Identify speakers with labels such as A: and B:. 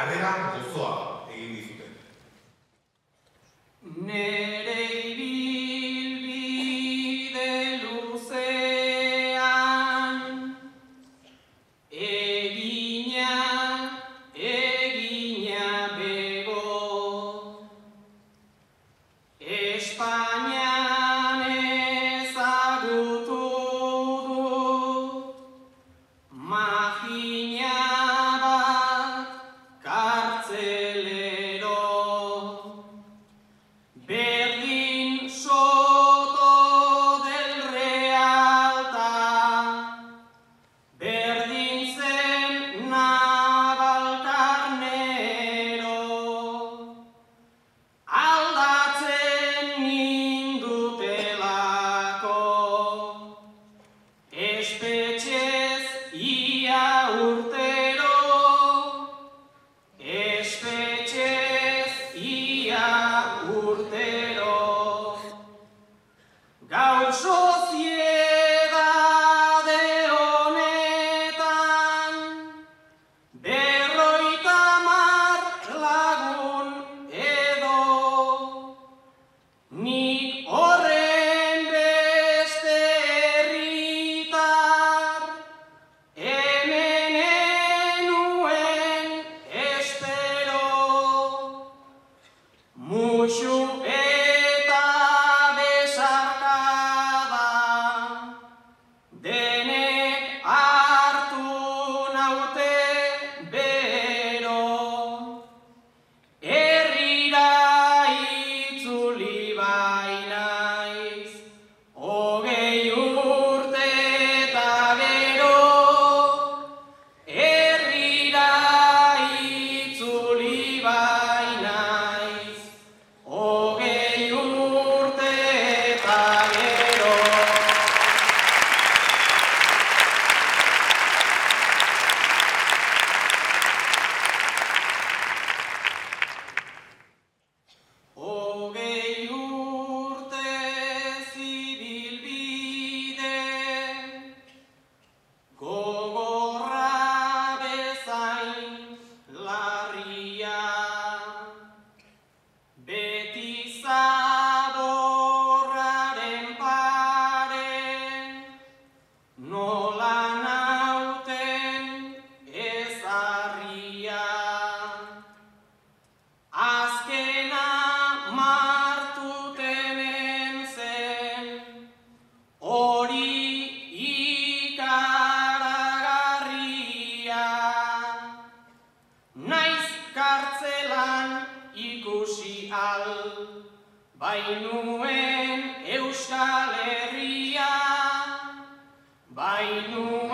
A: harrera gozoa egin dizuten.
B: Nere ibilbide luzean egina bego Espainian ezagutu dut magina bat kartzelero Berdin Soto del Realta, berdin zen Navalcarnero, aldatzen nindutelako, espetxez ia urtero, espetxez ia urtero. Gaur soziedade honetan 50 lagun edo nik horren beste herritar hemen enuen espero musu eta besarkada denek hartu naute bero herrira itzuli bainaiz 20 urte eta gero herrira itzuli bainaiz 20 urte eta gero Hogei urte zibilbide gogorra bezain larria beti zaborraren pare nola nauten ezarria Azkena martutenen zen, hori ikaragarria. Naiz kartzelan ikusi al, bainuen Euskal Herria, bainuen